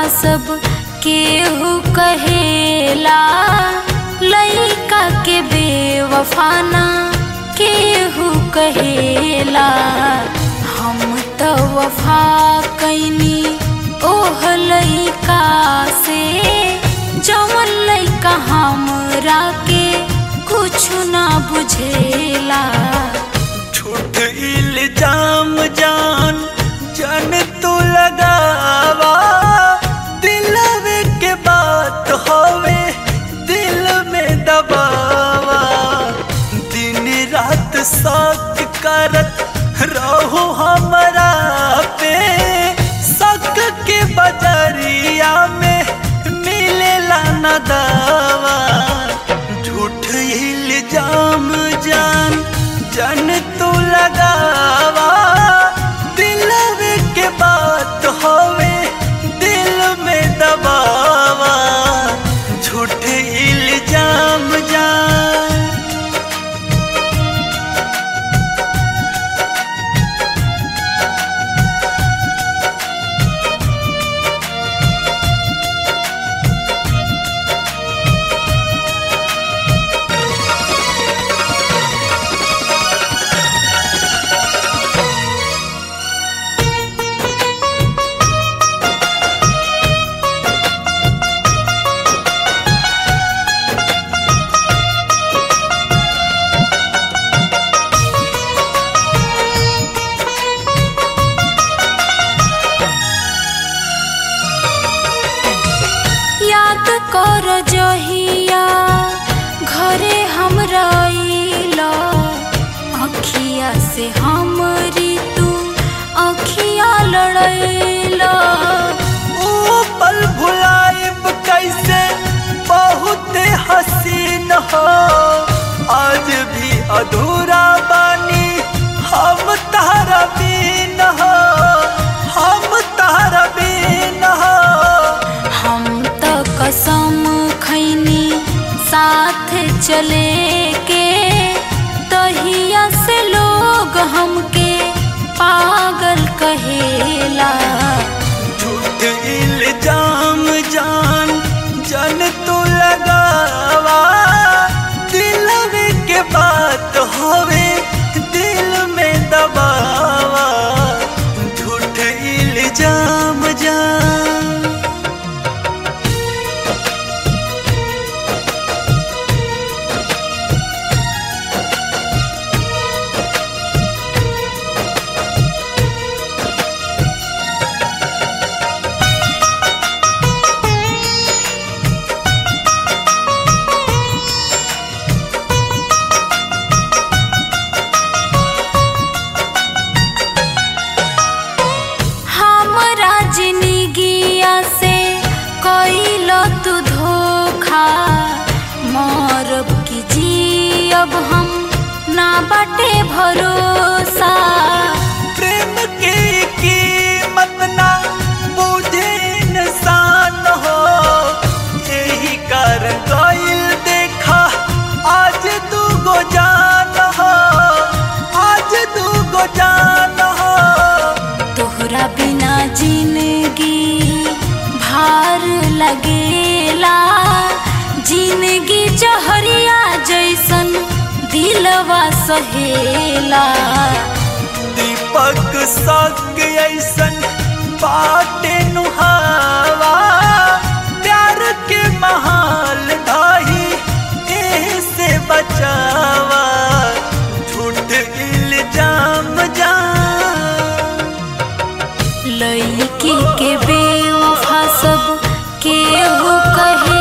सब केहू कहेला, लइका के बेवफाना केहू कहेला। हम तो वफा कैनी ओह लइका से, जवन लइका हमरा के कुछ ना बुझेला। झूठ इल्जाम जान जन तू लगावा, दिलवे के बात होवे दिल में दबावा। दिन रात शक करत रहो हमरा पे, शक के बजरिया में मिलेला न दावा। झूठ इल्जाम जान जन तू लगावा, दिलवे के बात होवे दिल में दबावा। झूठ इल्जाम जान कर जहिया घरे हमरा आइला, अखिया से हमरी तू अखिया लड़ैला। ओ पल भुलाइब कैसे बहुत हसीन हो, आज भी अधूरा बानी हम तारा बिन हो, हम तारा बिन हो। हम तो कसम खैनी साथ चले के, तहिया से लोग हमके पागल कहेला। झूठ इल्जाम जान जन तू लगावा, दिलवे के बात होवे दिल में दबावा। झूठ इल्जाम जान जिंदगिया से कइलो तू धोखा, मरब की जियब हम ना बाटे भरोसा। प्रेम के कीमत ना बुझे इंसान हो, यही कारण गइल देखा आज दूगो जान हो, आज दूगो जान हो। तोहरा बिना जिंदगी भार लगेला, जिंदगी जहरिया जैसन दिलवा सहेला। दीपक सक ऐसन बाटे नुहावा, प्यार के महाल ढाही एह से बचावा। झूठ इल्जाम जान लइकी के बेवफा सब केहू कहे